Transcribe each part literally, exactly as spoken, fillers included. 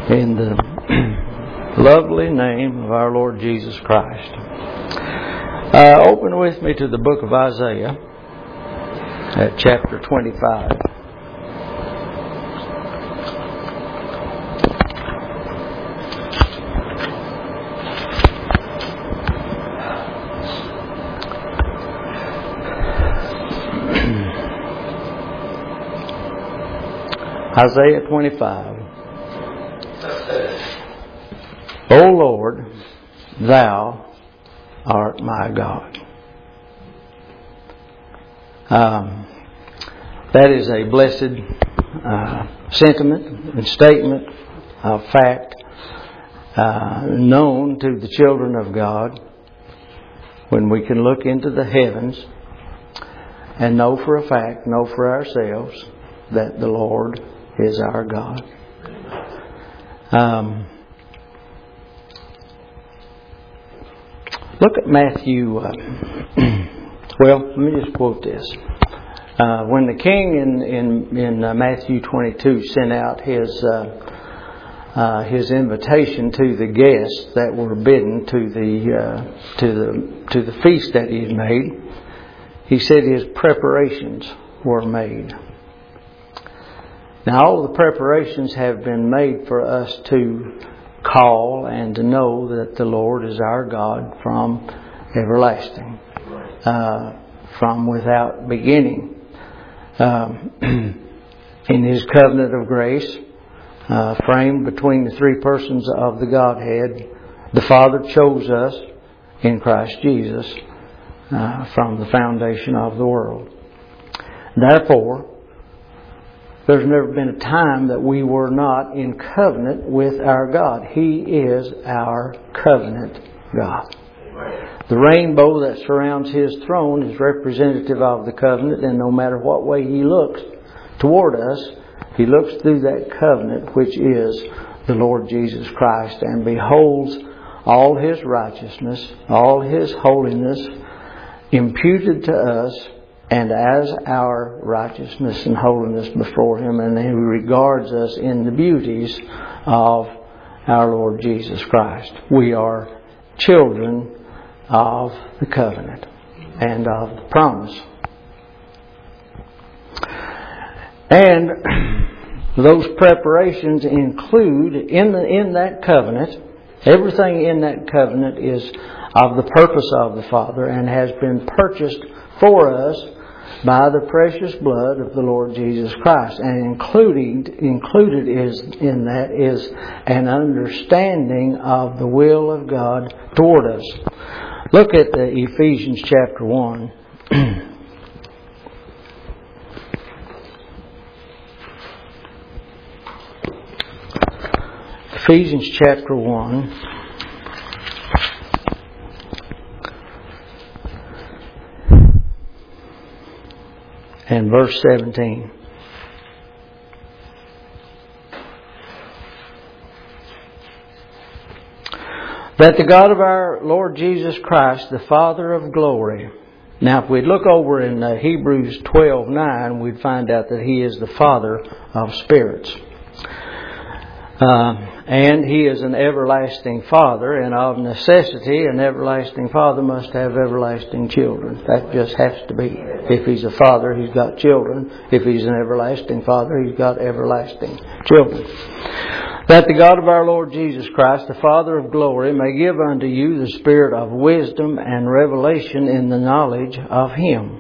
In the lovely name of our Lord Jesus Christ. Uh, open with me to the book of Isaiah at chapter twenty-five. Isaiah twenty-five. O Lord, Thou art my God. Um, that is a blessed uh, sentiment and statement of fact uh, known to the children of God when we can look into the heavens and know for a fact, know for ourselves that the Lord is our God. Um, look at Matthew. Uh, well, let me just quote this. Uh, when the king in in, in uh, Matthew twenty-two sent out his uh, uh, his invitation to the guests that were bidden to the uh, to the to the feast that he had made, he said his preparations were made. Now, all the preparations have been made for us to call and to know that the Lord is our God from everlasting, uh, from without beginning. Um, in His covenant of grace, uh, framed between the three persons of the Godhead, the Father chose us in Christ Jesus uh, from the foundation of the world. Therefore, there's never been a time that we were not in covenant with our God. He is our covenant God. The rainbow that surrounds His throne is representative of the covenant, and no matter what way He looks toward us, He looks through that covenant, which is the Lord Jesus Christ, and beholds all His righteousness, all His holiness imputed to us, and as our righteousness and holiness before Him, and He regards us in the beauties of our Lord Jesus Christ. We are children of the covenant and of the promise. And those preparations include, in the, in that covenant, everything in that covenant is of the purpose of the Father and has been purchased for us by the precious blood of the Lord Jesus Christ. And including, included is in that is an understanding of the will of God toward us. Look at the Ephesians chapter one. Ephesians chapter one. And verse seventeen. That the God of our Lord Jesus Christ, the Father of glory. Now, if we'd look over in uh, Hebrews twelve nine, we'd find out that He is the Father of spirits. Uh, and He is an everlasting Father, and of necessity, an everlasting Father must have everlasting children. That just has to be. If He's a Father, He's got children. If He's an everlasting Father, He's got everlasting children. That the God of our Lord Jesus Christ, the Father of glory, may give unto you the spirit of wisdom and revelation in the knowledge of Him.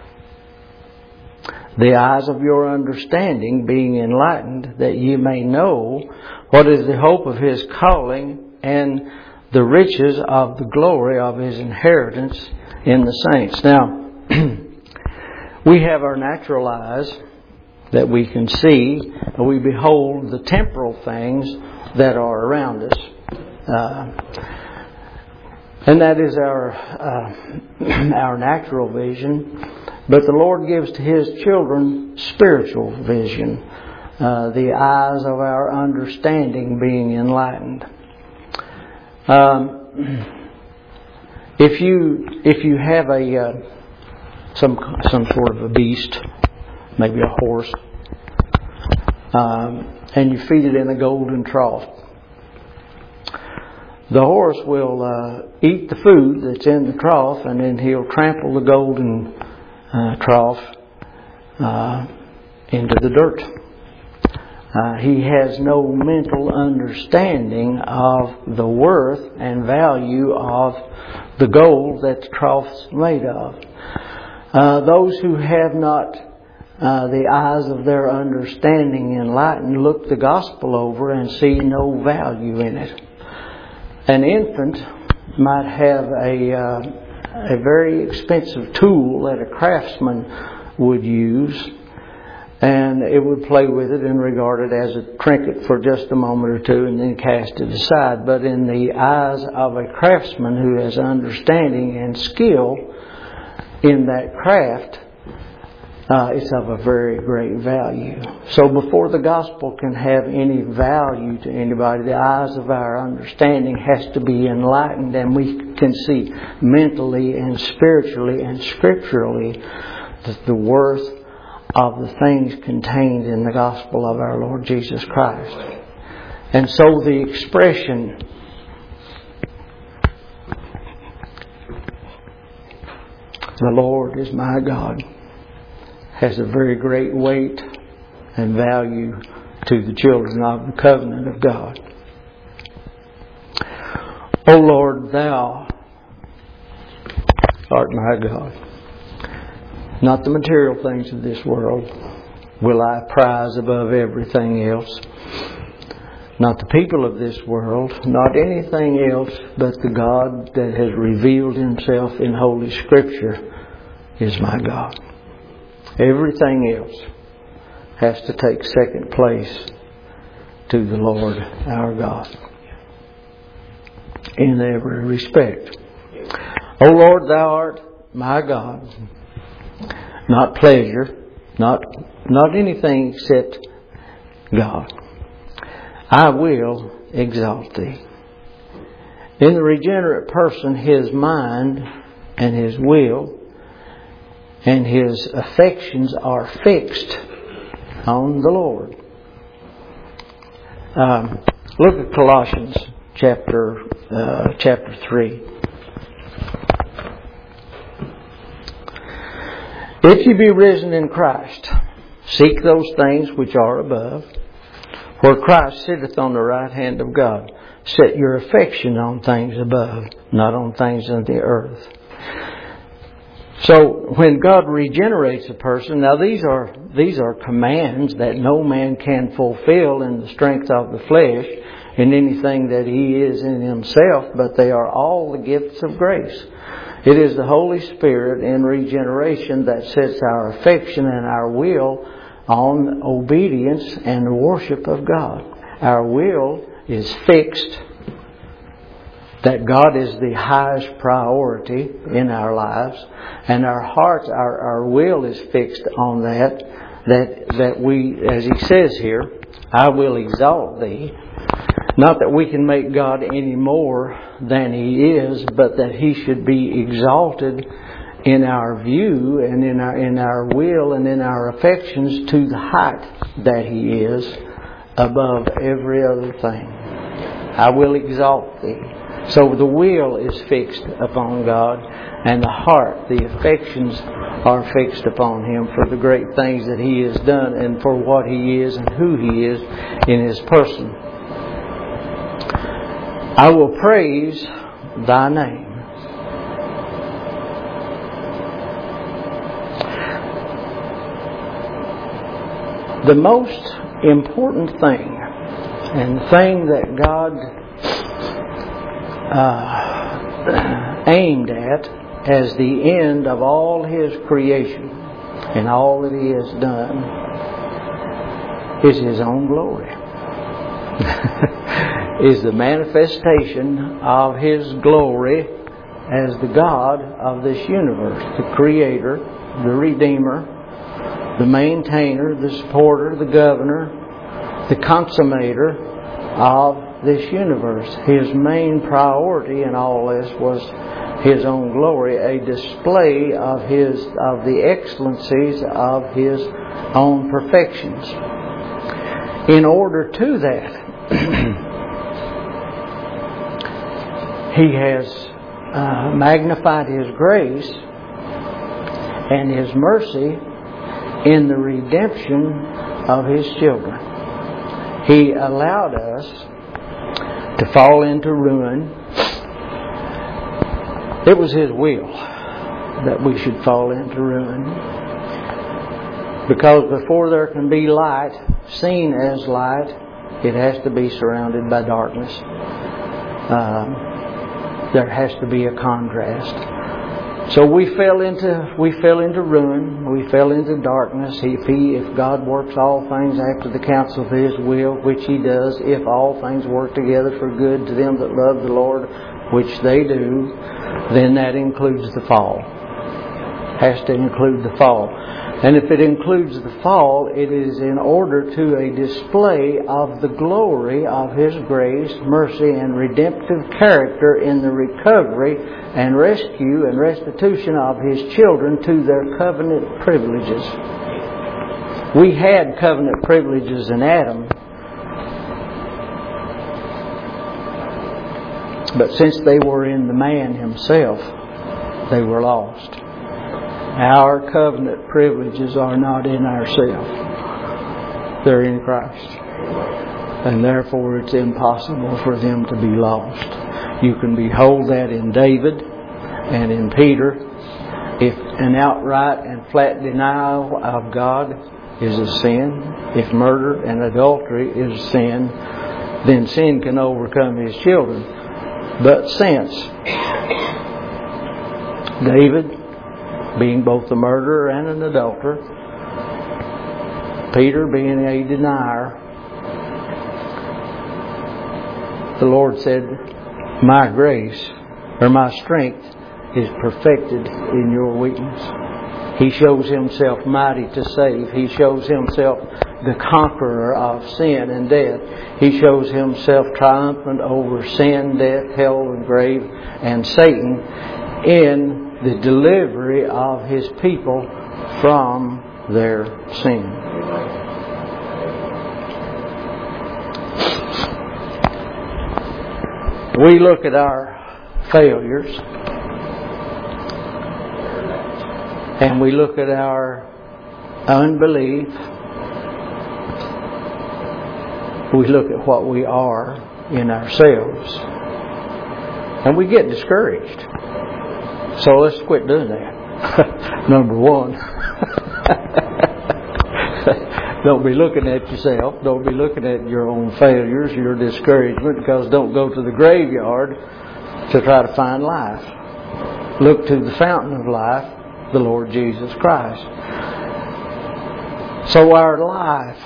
The eyes of your understanding being enlightened, that ye may know what is the hope of His calling and the riches of the glory of His inheritance in the saints. Now, we have our natural eyes that we can see, and we behold the temporal things that are around us. Uh, and that is our uh, our natural vision. But the Lord gives to His children spiritual vision, uh, the eyes of our understanding being enlightened. Um, if you if you have a uh, some some sort of a beast, maybe a horse, um, and you feed it in a golden trough. The horse will uh, eat the food that's in the trough, and then he'll trample the golden uh, trough uh, into the dirt. Uh, he has no mental understanding of the worth and value of the gold that the trough's made of. Uh, those who have not uh, the eyes of their understanding enlightened look the gospel over and see no value in it. An infant might have a uh, a very expensive tool that a craftsman would use, and it would play with it and regard it as a trinket for just a moment or two and then cast it aside. But in the eyes of a craftsman who has understanding and skill in that craft, uh, it's of a very great value. So before the gospel can have any value to anybody, the eyes of our understanding has to be enlightened, and we can see mentally and spiritually and scripturally the, the worth of the things contained in the gospel of our Lord Jesus Christ. And so the expression "the Lord is my God" has a very great weight and value to the children of the covenant of God. O Lord, Thou art my God. Not the material things of this world will I prize above everything else. Not the people of this world, not anything else, but the God that has revealed Himself in Holy Scripture is my God. Everything else has to take second place to the Lord our God in every respect. O Lord, Thou art my God. Not pleasure, not not anything except God. I will exalt Thee. In the regenerate person, his mind and his will and his affections are fixed on the Lord. Um, look at Colossians chapter uh, chapter three. If you be risen in Christ, seek those things which are above, where Christ sitteth on the right hand of God. Set your affection on things above, not on things of the earth. So when God regenerates a person, now these are these are commands that no man can fulfill in the strength of the flesh, in anything that he is in himself, but they are all the gifts of grace. It is the Holy Spirit in regeneration that sets our affection and our will on obedience and the worship of God. Our will is fixed that God is the highest priority in our lives, and our hearts, our, our will is fixed on that, that, that we, as He says here, I will exalt Thee. Not that we can make God any more than He is, but that He should be exalted in our view and in our in our will and in our affections to the height that He is above every other thing. I will exalt Thee. So the will is fixed upon God, and the heart, the affections are fixed upon Him for the great things that He has done and for what He is and who He is in His person. I will praise Thy name. The most important thing, and the thing that God uh, aimed at as the end of all His creation and all that He has done, is His own glory. Is the manifestation of His glory as the God of this universe, the Creator, the Redeemer, the Maintainer, the Supporter, the Governor, the Consummator of this universe. His main priority in all this was His own glory, a display of His of the excellencies of His own perfections. in order to that, He has uh, magnified His grace and His mercy in the redemption of His children. He allowed us to fall into ruin. It was His will that we should fall into ruin. Because before there can be light, seen as light, it has to be surrounded by darkness. Um, there has to be a contrast. So we fell into we fell into ruin. We fell into darkness. If He, if God works all things after the counsel of His will, which He does, if all things work together for good to them that love the Lord, which they do, then that includes the fall. Has to include the fall. And if it includes the fall, it is in order to a display of the glory of His grace, mercy, and redemptive character in the recovery and rescue and restitution of His children to their covenant privileges. We had covenant privileges in Adam, but since they were in the man himself, they were lost. Our covenant privileges are not in ourselves. They're in Christ. And therefore it's impossible for them to be lost. You can behold that in David and in Peter. If an outright and flat denial of God is a sin, if murder and adultery is a sin, then sin can overcome His children. But since David, being both a murderer and an adulterer, Peter being a denier, the Lord said, my grace, or my strength, is perfected in your weakness. He shows Himself mighty to save. He shows Himself the conqueror of sin and death. He shows Himself triumphant over sin, death, hell, and grave, and Satan in the delivery of His people from their sin. We look at our failures and we look at our unbelief. We look at what we are in ourselves and we get discouraged. So let's quit doing that. Number one. Don't be looking at yourself. Don't be looking at your own failures, your discouragement, because don't go to the graveyard to try to find life. Look to the fountain of life, the Lord Jesus Christ. So our life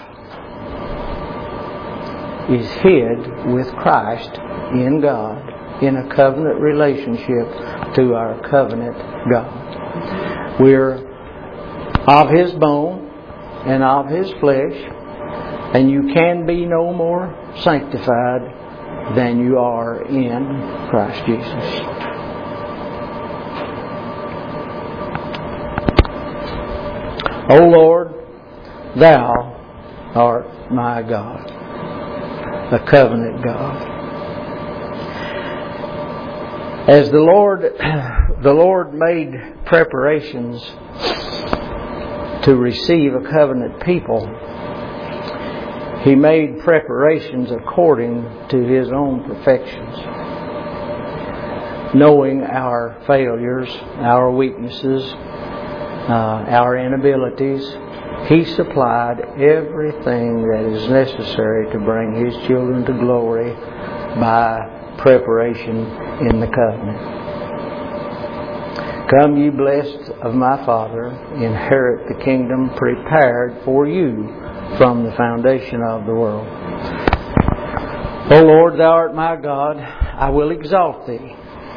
is hid with Christ in God, in a covenant relationship to our covenant God. We're of His bone and of His flesh, and you can be no more sanctified than you are in Christ Jesus. O Lord, Thou art my God, the covenant God. As the Lord, the Lord made preparations to receive a covenant people, He made preparations according to His own perfections. Knowing our failures, our weaknesses, uh, our inabilities, He supplied everything that is necessary to bring His children to glory by preparation in the covenant. Come, you blessed of my Father, inherit the kingdom prepared for you from the foundation of the world. O Lord, Thou art my God, I will exalt Thee.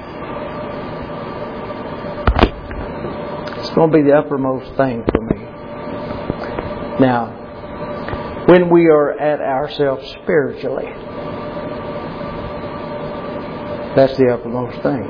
It's going to be the uppermost thing for me. Now, when we are at ourselves spiritually, that's the uppermost thing.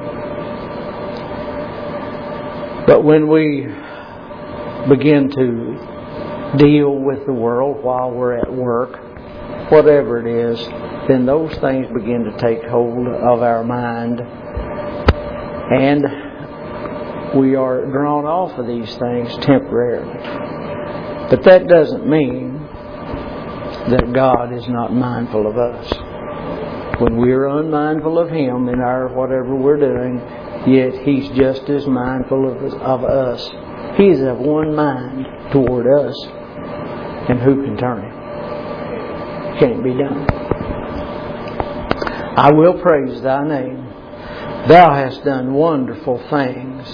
But when we begin to deal with the world while we're at work, whatever it is, then those things begin to take hold of our mind, and we are drawn off of these things temporarily. But that doesn't mean that God is not mindful of us. When we are unmindful of Him in our whatever we're doing, yet He's just as mindful of, of us. He is of one mind toward us, and who can turn Him? Can't be done. I will praise Thy name. Thou hast done wonderful things.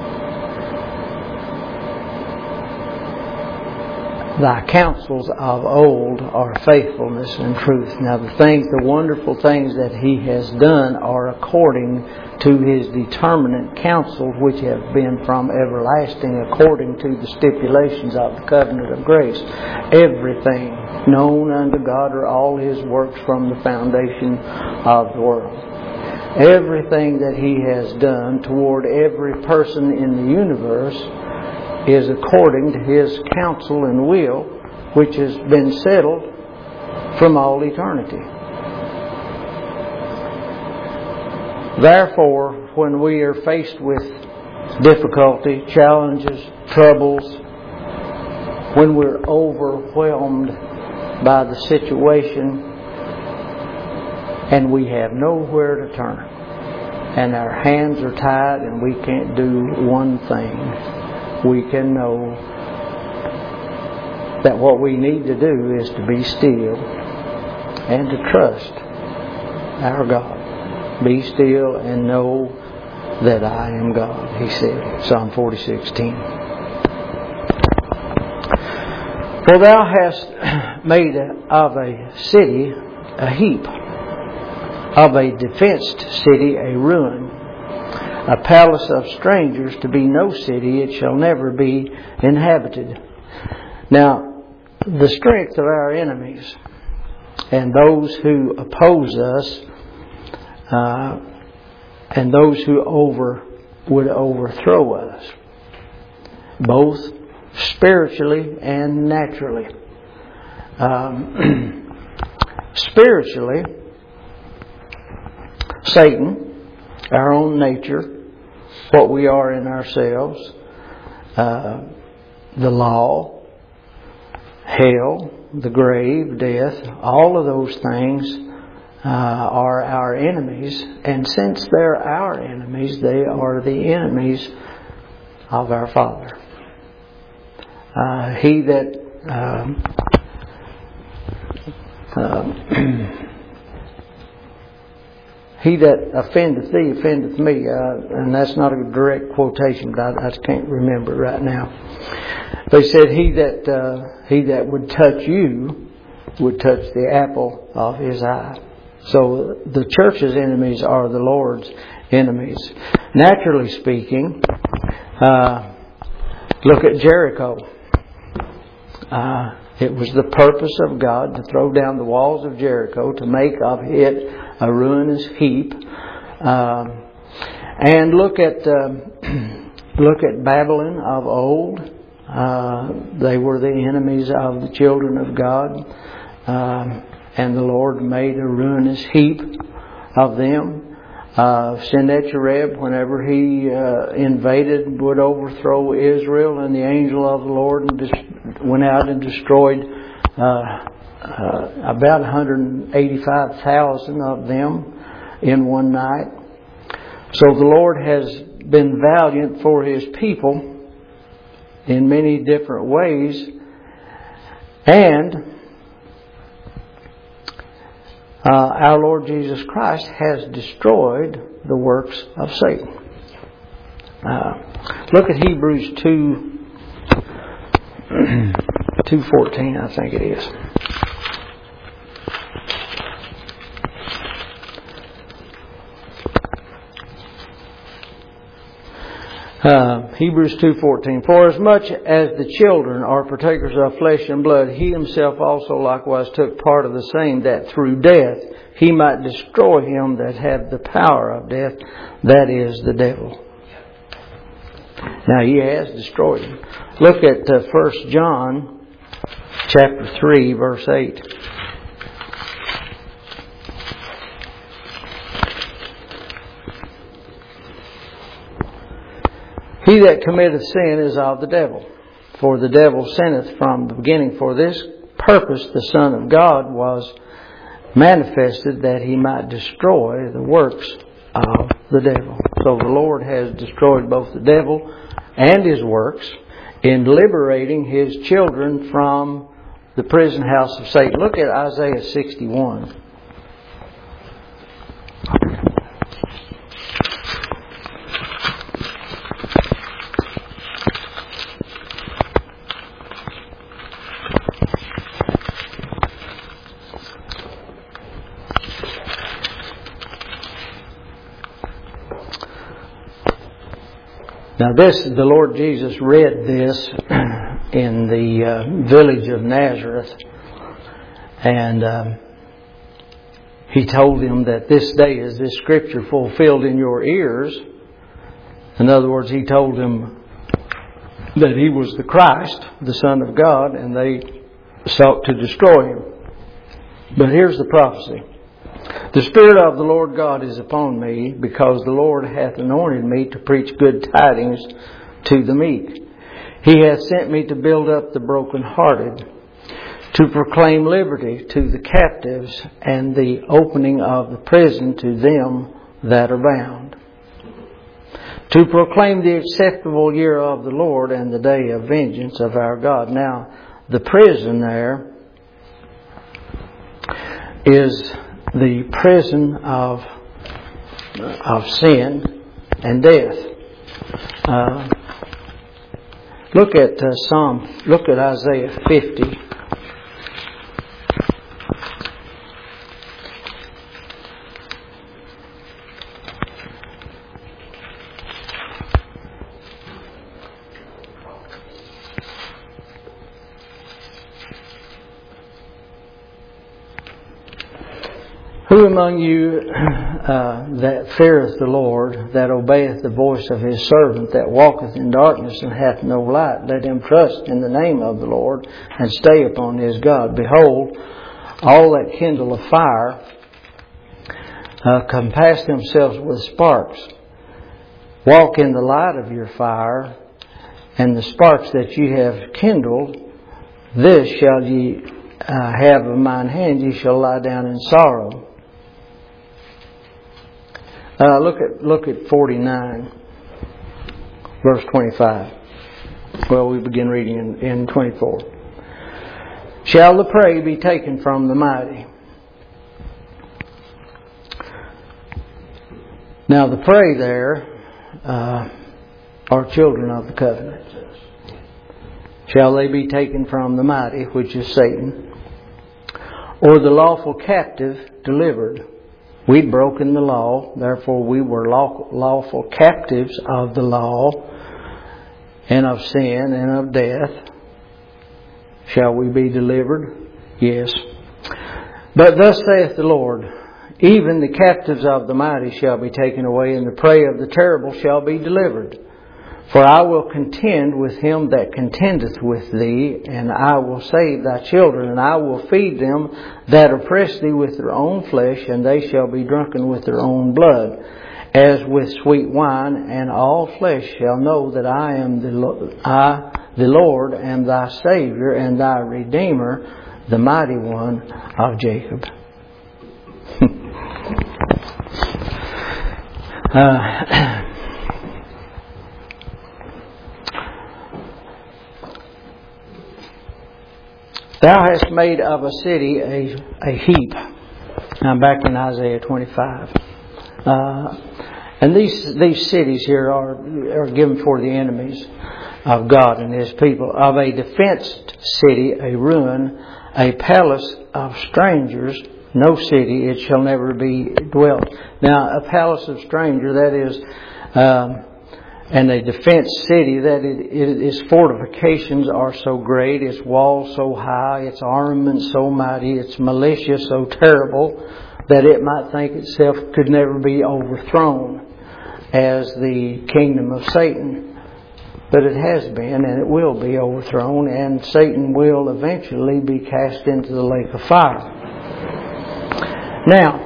Thy counsels of old are faithfulness and truth. Now the things, the wonderful things that He has done are according to His determinate counsels, which have been from everlasting, according to the stipulations of the covenant of grace. Everything known unto God are all His works from the foundation of the world. Everything that He has done toward every person in the universe is according to His counsel and will, which has been settled from all eternity. Therefore, when we are faced with difficulty, challenges, troubles, when we're overwhelmed by the situation and we have nowhere to turn, and our hands are tied and we can't do one thing, we can know that what we need to do is to be still and to trust our God. Be still and know that I am God, He said, Psalm forty-six ten. For Thou hast made of a city a heap, of a defenced city a ruin, a palace of strangers to be no city, it shall never be inhabited. Now, the strength of our enemies and those who oppose us, uh, and those who over would overthrow us, both spiritually and naturally. Um, spiritually, Satan, our own nature, what we are in ourselves, uh, the law, hell, the grave, death, all of those things uh, are our enemies. And since they're our enemies, they are the enemies of our Father. Uh, he that um, uh, He that offendeth thee offendeth me. Uh, and that's not a direct quotation, but I, I can't remember it right now. They said, he that uh, he that would touch you would touch the apple of His eye. So the church's enemies are the Lord's enemies. Naturally speaking, uh, look at Jericho. Uh, it was the purpose of God to throw down the walls of Jericho, to make of it a ruinous heap. Um, and look at uh, look at Babylon of old. Uh, they were the enemies of the children of God, um, and the Lord made a ruinous heap of them. Uh, Sennacherib, whenever he uh, invaded, would overthrow Israel, and the angel of the Lord dis- went out and destroyed uh, uh, about one hundred eighty-five thousand of them in one night. So the Lord has been valiant for His people in many different ways, and uh, our Lord Jesus Christ has destroyed the works of Satan. Uh, look at Hebrews two, two fourteen, I think it is. Uh, Hebrews two fourteen. For as much as the children are partakers of flesh and blood, He Himself also likewise took part of the same, that through death He might destroy him that had the power of death, that is, the devil. Now He has destroyed him. Look at uh, First John chapter three, verse eight. He that committeth sin is of the devil. For the devil sinneth from the beginning. For this purpose the Son of God was manifested, that He might destroy the works of the devil. So the Lord has destroyed both the devil and his works in liberating His children from the prison house of Satan. Look at Isaiah sixty-one. Now this, the Lord Jesus read this in the uh, village of Nazareth, and um, He told him that this day is this scripture fulfilled in your ears. In other words, He told him that He was the Christ, the Son of God, and they sought to destroy Him. But here's the prophecy. The Spirit of the Lord God is upon me, because the Lord hath anointed me to preach good tidings to the meek. He hath sent me to build up the brokenhearted, to proclaim liberty to the captives, and the opening of the prison to them that are bound, to proclaim the acceptable year of the Lord, and the day of vengeance of our God. Now, the prison there is the prison of of sin and death. Uh, look at uh, Psalm. Look at Isaiah fifty. Who among you uh, that feareth the Lord, that obeyeth the voice of His servant, that walketh in darkness and hath no light, let him trust in the name of the Lord, and stay upon his God. Behold, all that kindle a fire uh, compass themselves with sparks. Walk in the light of your fire, and the sparks that ye have kindled, this shall ye uh, have of mine hand, ye shall lie down in sorrow. Uh, look at look at forty-nine, verse twenty-five. Well, we begin reading in, in twenty-four. Shall the prey be taken from the mighty? Now, the prey there uh, are children of the covenant. Shall they be taken from the mighty, which is Satan, or the lawful captive delivered? We'd broken the law, therefore we were lawful captives of the law and of sin and of death. Shall we be delivered? Yes. But thus saith the Lord, even the captives of the mighty shall be taken away, and the prey of the terrible shall be delivered. For I will contend with him that contendeth with thee, and I will save thy children, and I will feed them that oppress thee with their own flesh, and they shall be drunken with their own blood, as with sweet wine, and all flesh shall know that I am the I, the Lord, am thy Savior and thy Redeemer, the mighty one of Jacob. uh, Thou hast made of a city a, a heap. Now back in Isaiah twenty-five. Uh, and these these cities here are, are given for the enemies of God and His people. Of a defenced city, a ruin, a palace of strangers, no city, it shall never be dwelt. Now, a palace of stranger, that is... Um, And a defense city, that it, it, its fortifications are so great, its walls so high, its armaments so mighty, its militia so terrible, that it might think itself could never be overthrown as the kingdom of Satan. But it has been, and it will be overthrown, and Satan will eventually be cast into the lake of fire. Now,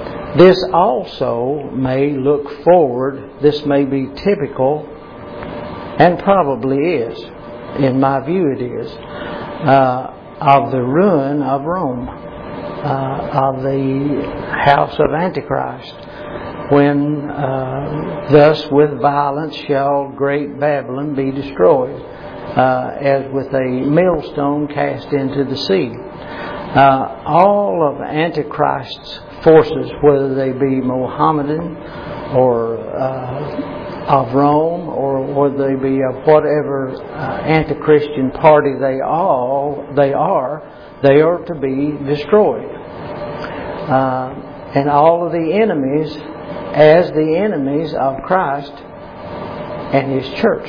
this also may look forward, this may be typical and probably is, in my view it is, uh, of the ruin of Rome, uh, of the house of Antichrist, when uh, thus with violence shall great Babylon be destroyed, uh, as with a millstone cast into the sea. Uh, all of Antichrist's forces, whether they be Mohammedan or uh, of Rome, or whether they be of whatever uh, anti-Christian party they all they are, they are to be destroyed. Uh, and all of the enemies as the enemies of Christ and His church.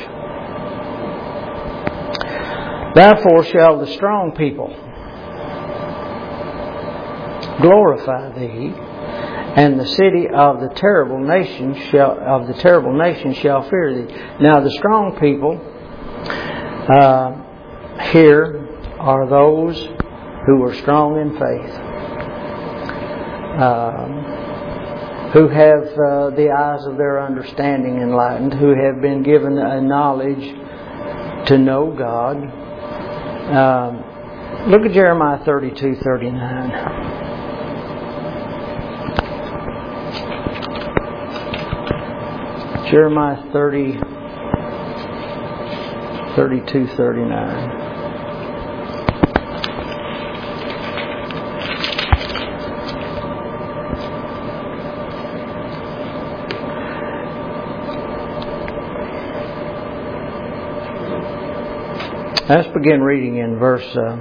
Therefore shall the strong people glorify Thee, and the city of the terrible nation shall of the terrible nation shall fear Thee. Now the strong people uh, here are those who are strong in faith, uh, who have uh, the eyes of their understanding enlightened, who have been given a knowledge to know God. Uh, look at Jeremiah thirty-two thirty-nine. Jeremiah thirty, thirty-two, thirty-nine. Let's begin reading in verse um,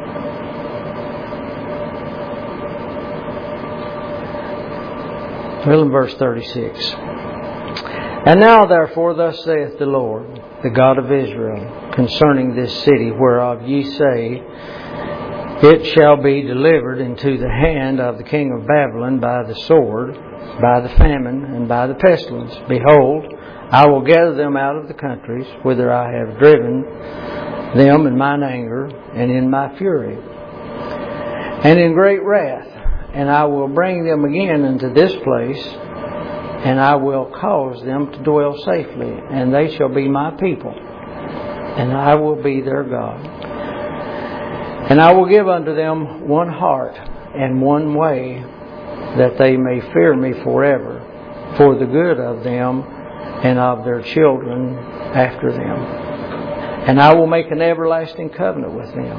well, in verse thirty-six. And now, therefore, thus saith the Lord, the God of Israel, concerning this city whereof ye say, it shall be delivered into the hand of the king of Babylon by the sword, by the famine, and by the pestilence. Behold, I will gather them out of the countries whither I have driven them in mine anger and in my fury, and in great wrath, and I will bring them again into this place, and I will cause them to dwell safely, and they shall be my people, and I will be their God. And I will give unto them one heart and one way, that they may fear me forever, for the good of them and of their children after them. And I will make an everlasting covenant with them.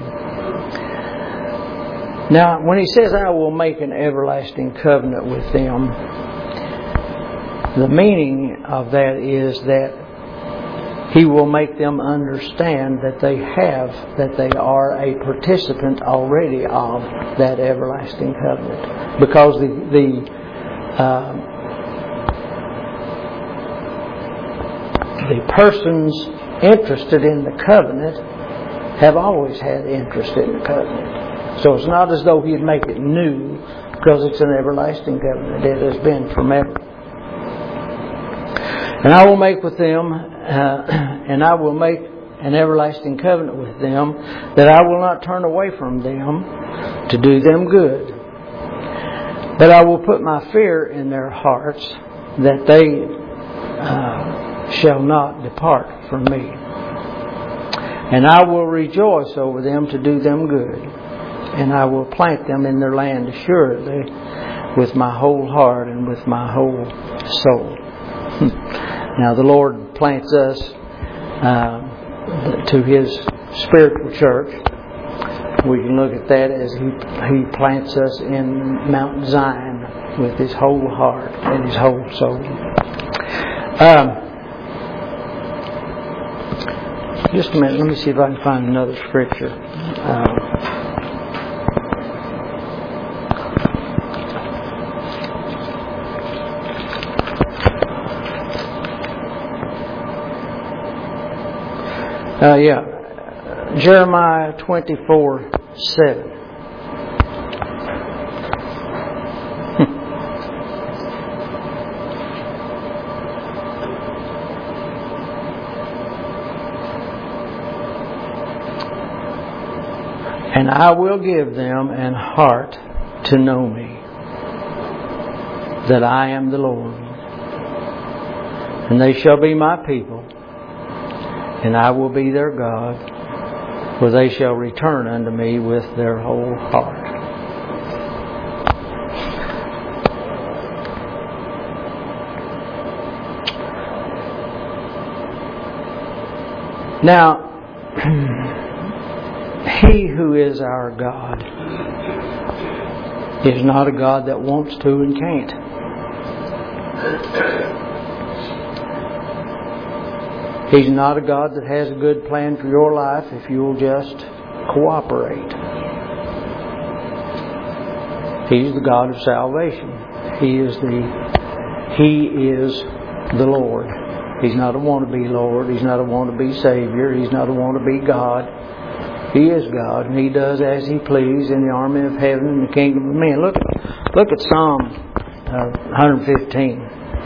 Now, when He says, I will make an everlasting covenant with them, the meaning of that is that He will make them understand that they have, that they are a participant already of that everlasting covenant. Because the, the, uh, the persons interested in the covenant have always had interest in the covenant. So it's not as though He'd make it new, because it's an everlasting covenant. It has been from ever. And I will make with them, uh, and I will make an everlasting covenant with them, that I will not turn away from them to do them good. But I will put my fear in their hearts, that they uh, shall not depart from me. And I will rejoice over them to do them good. And I will plant them in their land assuredly, with my whole heart and with my whole soul. Now the Lord plants us uh, to His spiritual church. We can look at that as He He plants us in Mount Zion with His whole heart and His whole soul. Um, just a minute, let me see if I can find another scripture. Uh, Uh, yeah, Jeremiah twenty-four seven. And I will give them an heart to know me, that I am the Lord. And they shall be my people, and I will be their God, for they shall return unto me with their whole heart. Now, He who is our God is not a God that wants to and can't. He's not a God that has a good plan for your life if you'll just cooperate. He's the God of salvation. He is the He is the Lord. He's not a wannabe Lord. He's not a wannabe Savior. He's not a wannabe God. He is God, and He does as He please in the army of heaven and the kingdom of men. Look, look at Psalm uh, one fifteen.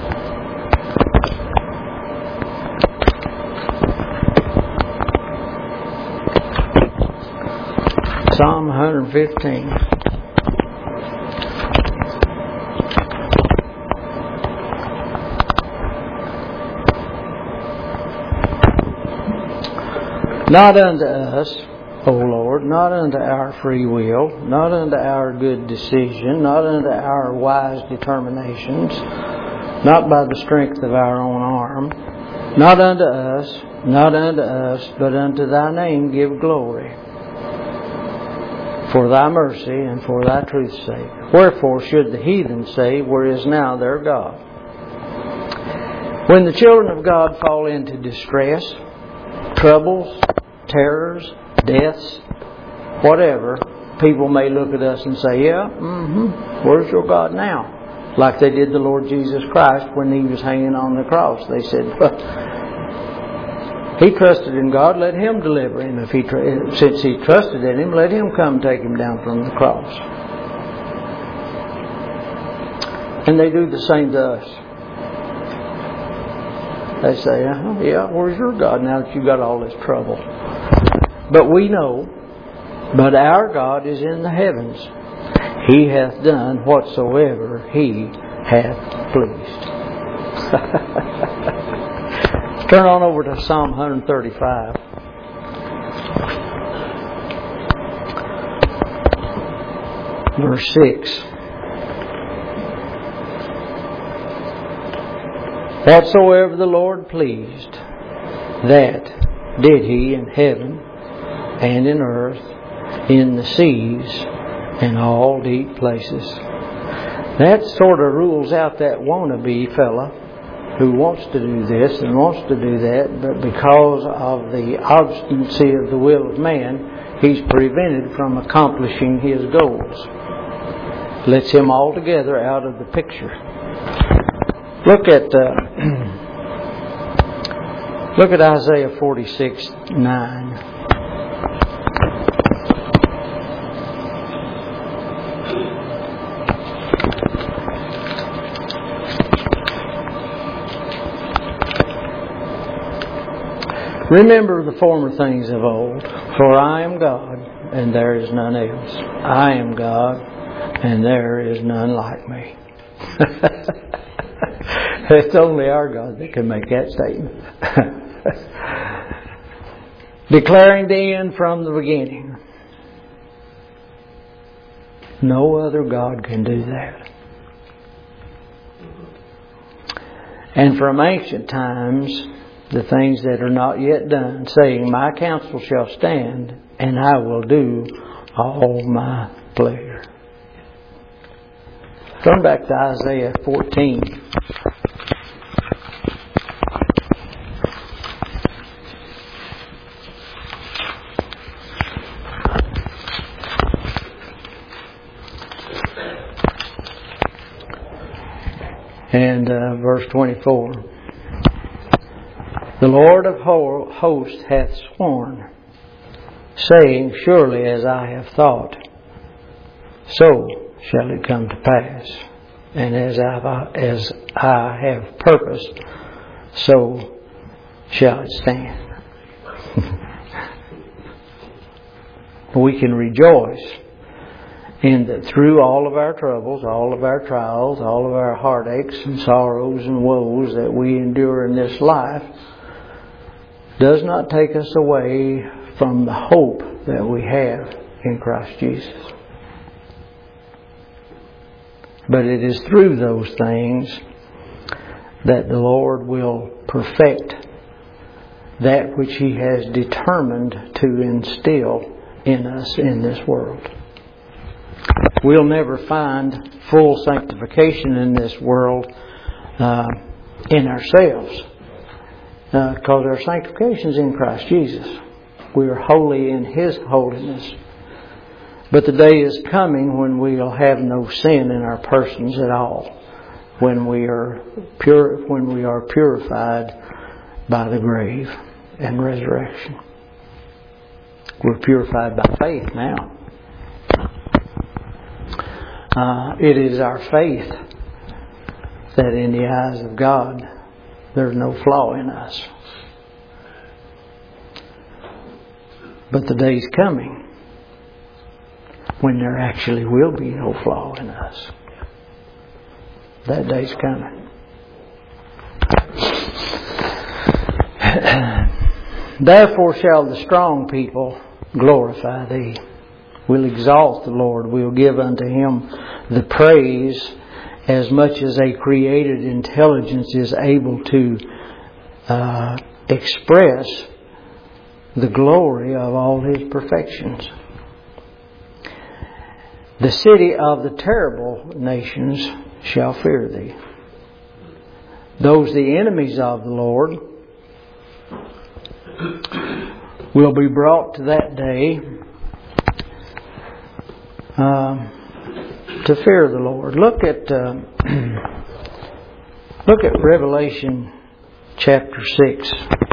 Psalm one fifteen. Not unto us, O Lord, not unto our free will, not unto our good decision, not unto our wise determinations, not by the strength of our own arm, not unto us, not unto us, but unto Thy name give glory, for Thy mercy and for Thy truth's sake. Wherefore should the heathen say, where is now their God? When the children of God fall into distress, troubles, terrors, deaths, whatever, people may look at us and say, yeah, mm-hmm, where's your God now? Like they did the Lord Jesus Christ when He was hanging on the cross. They said, well, He trusted in God, let Him deliver Him. If he tr- Since He trusted in Him, let Him come take Him down from the cross. And they do the same to us. They say, uh-huh, yeah, where's your God now that you got all this trouble? But we know, but our God is in the heavens. He hath done whatsoever He hath pleased. Turn on over to Psalm one thirty-five. Verse six. Whatsoever the Lord pleased, that did He in heaven and in earth, in the seas, and all deep places. That sort of rules out that wannabe fella who wants to do this and wants to do that, but because of the obstinacy of the will of man, he's prevented from accomplishing his goals. Lets him altogether out of the picture. Look at uh, look at Isaiah forty-six nine. Remember the former things of old, for I am God, and there is none else. I am God, and there is none like me. It's only our God that can make that statement. Declaring the end from the beginning. No other God can do that. And from ancient times, the things that are not yet done, saying, my counsel shall stand, and I will do all my pleasure. Turn back to Isaiah fourteen. And uh, verse twenty-four. The Lord of hosts hath sworn, saying, surely as I have thought, so shall it come to pass. And as I, as I have purposed, so shall it stand. We can rejoice in that through all of our troubles, all of our trials, all of our heartaches and sorrows and woes that we endure in this life, does not take us away from the hope that we have in Christ Jesus. But it is through those things that the Lord will perfect that which He has determined to instill in us in this world. We'll never find full sanctification in this world uh, in ourselves, uh, because our sanctification is in Christ Jesus. We are holy in His holiness. But the day is coming when we'll have no sin in our persons at all, when we are pure, when we are purified by the grave and resurrection. We're purified by faith now. Uh, it is our faith that in the eyes of God there's no flaw in us. But the day's coming when there actually will be no flaw in us. That day's coming. Therefore shall the strong people glorify Thee. We'll exalt the Lord. We'll give unto Him the praise as much as a created intelligence is able to uh, express the glory of all His perfections. The city of the terrible nations shall fear Thee. Those the enemies of the Lord will be brought to that day um, to fear the Lord. Look at uh, look at Revelation chapter six.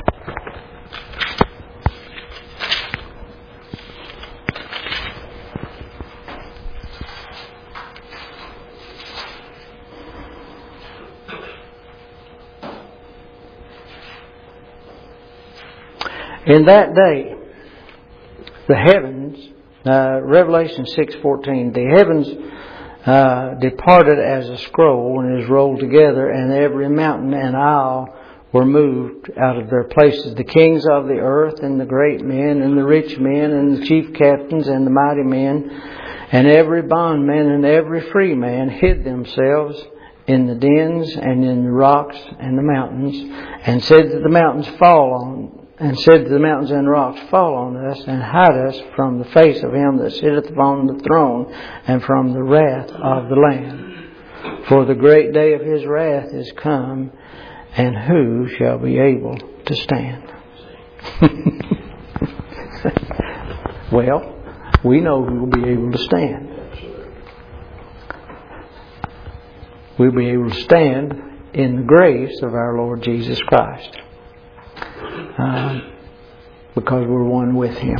In that day, the heavens, uh, Revelation six fourteen, the heavens uh, departed as a scroll and is rolled together, and every mountain and isle were moved out of their places. The kings of the earth and the great men and the rich men and the chief captains and the mighty men and every bondman and every free man hid themselves in the dens and in the rocks and the mountains, and said to the mountains, fall on And said to the mountains and rocks, fall on us and hide us from the face of Him that sitteth upon the throne and from the wrath of the Lamb. For the great day of His wrath is come, and who shall be able to stand? Well, we know who will be able to stand. We'll be able to stand in the grace of our Lord Jesus Christ. Uh, because we're one with Him.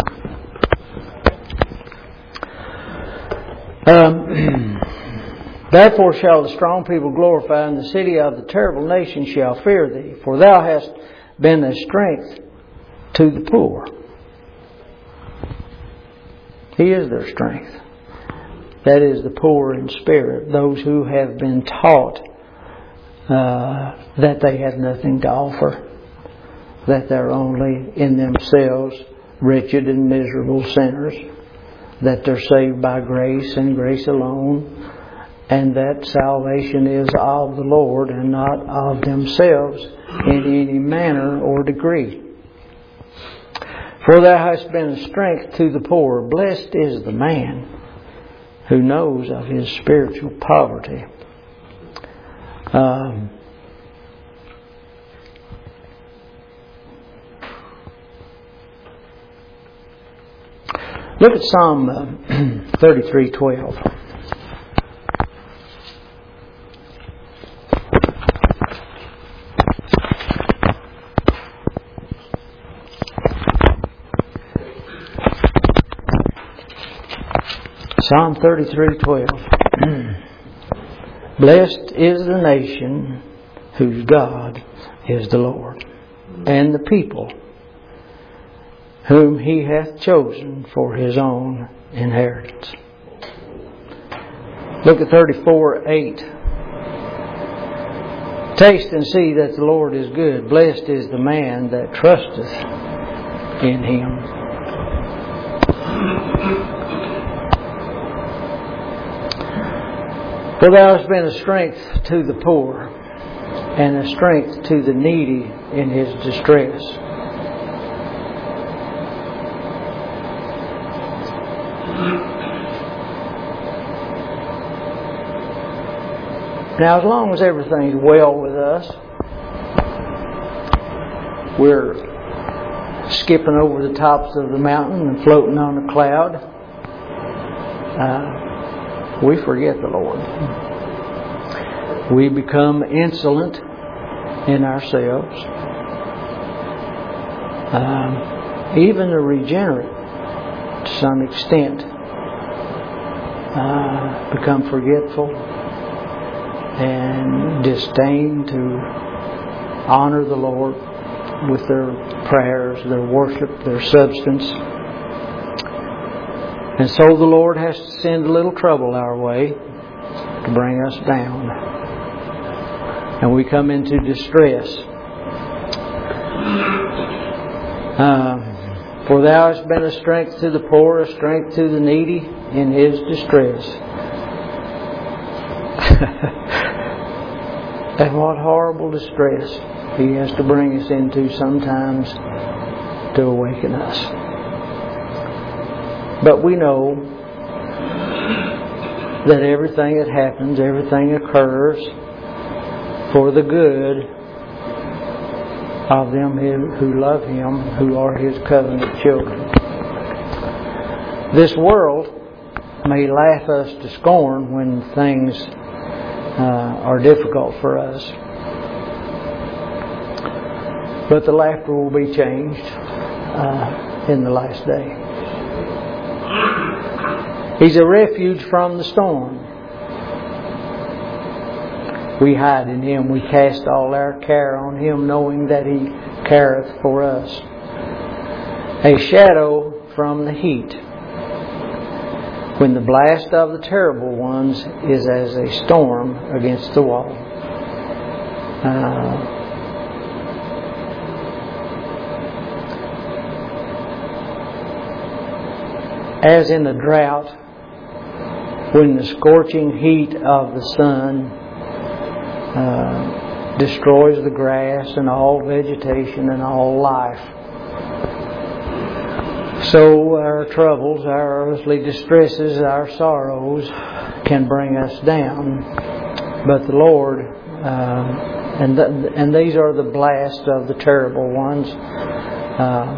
Um, Therefore shall the strong people glorify, and the city of the terrible nation shall fear Thee. For Thou hast been a strength to the poor. He is their strength. That is the poor in spirit, those who have been taught uh, that they have nothing to offer, that they're only in themselves wretched and miserable sinners, that they're saved by grace and grace alone, and that salvation is of the Lord and not of themselves in any manner or degree. For Thou hast been a strength to the poor. Blessed is the man who knows of his spiritual poverty. Um, Look at Psalm uh, thirty-three twelve. Psalm thirty-three twelve. Blessed is the nation whose God is the Lord, and the people whom He hath chosen for His own inheritance. Look at thirty-four eight. Taste and see that the Lord is good. Blessed is the man that trusteth in Him. For thou hast been a strength to the poor, and a strength to the needy in his distress. Now, as long as everything's well with us, we're skipping over the tops of the mountain and floating on a cloud, uh, we forget the Lord. We become insolent in ourselves. Um, even the regenerate, to some extent, uh, become forgetful and disdain to honor the Lord with their prayers, their worship, their substance. And so the Lord has to send a little trouble our way to bring us down. And we come into distress. Uh, For thou hast been a strength to the poor, a strength to the needy in his distress. And what horrible distress He has to bring us into sometimes to awaken us. But we know that everything that happens, everything occurs for the good of them who love Him, who are His covenant children. This world may laugh us to scorn when things uh, are difficult for us. But the laughter will be changed uh, in the last day. He's a refuge from the storm. We hide in Him. We cast all our care on Him, knowing that He careth for us. A shadow from the heat. When the blast of the terrible ones is as a storm against the wall. Uh, as in a drought, when the scorching heat of the sun Uh, destroys the grass and all vegetation and all life. So our troubles, our earthly distresses, our sorrows can bring us down. But the Lord, uh, and th- and these are the blast of the terrible ones. Uh,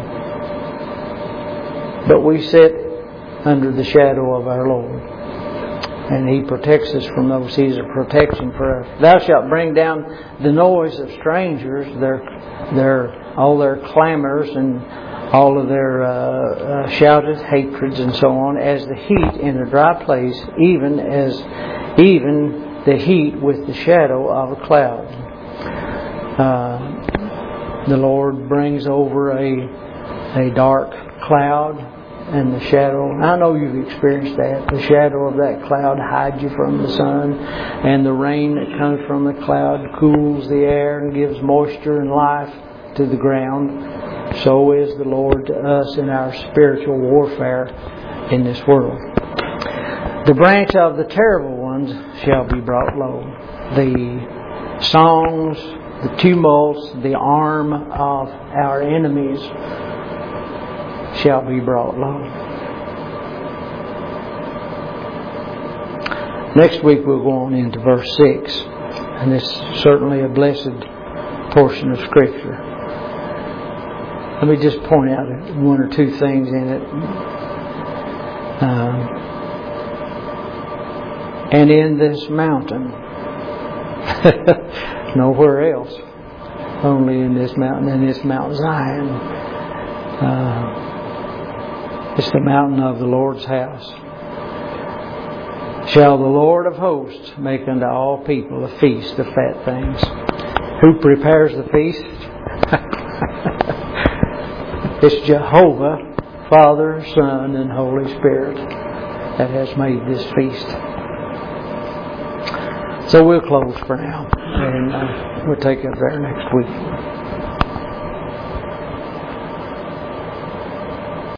but we sit under the shadow of our Lord. And He protects us from those. He's a protection for us. Thou shalt bring down the noise of strangers, their, their, all their clamors and all of their uh, uh, shouted hatreds and so on, as the heat in a dry place, even as even the heat with the shadow of a cloud. Uh, the Lord brings over a a dark cloud. And the shadow, I know you've experienced that. The shadow of that cloud hides you from the sun. And the rain that comes from the cloud cools the air and gives moisture and life to the ground. So is the Lord to us in our spiritual warfare in this world. The branch of the terrible ones shall be brought low. The songs, the tumults, the arm of our enemies shall be brought low. Next week we'll go on into verse six. And this is certainly a blessed portion of Scripture. Let me just point out one or two things in it. Um, and in this mountain, nowhere else, only in this mountain, and this Mount Zion. Uh, It's the mountain of the Lord's house. Shall the Lord of hosts make unto all people a feast of fat things? Who prepares the feast? It's Jehovah, Father, Son, and Holy Spirit that has made this feast. So we'll close for now, and uh, we'll take it there next week.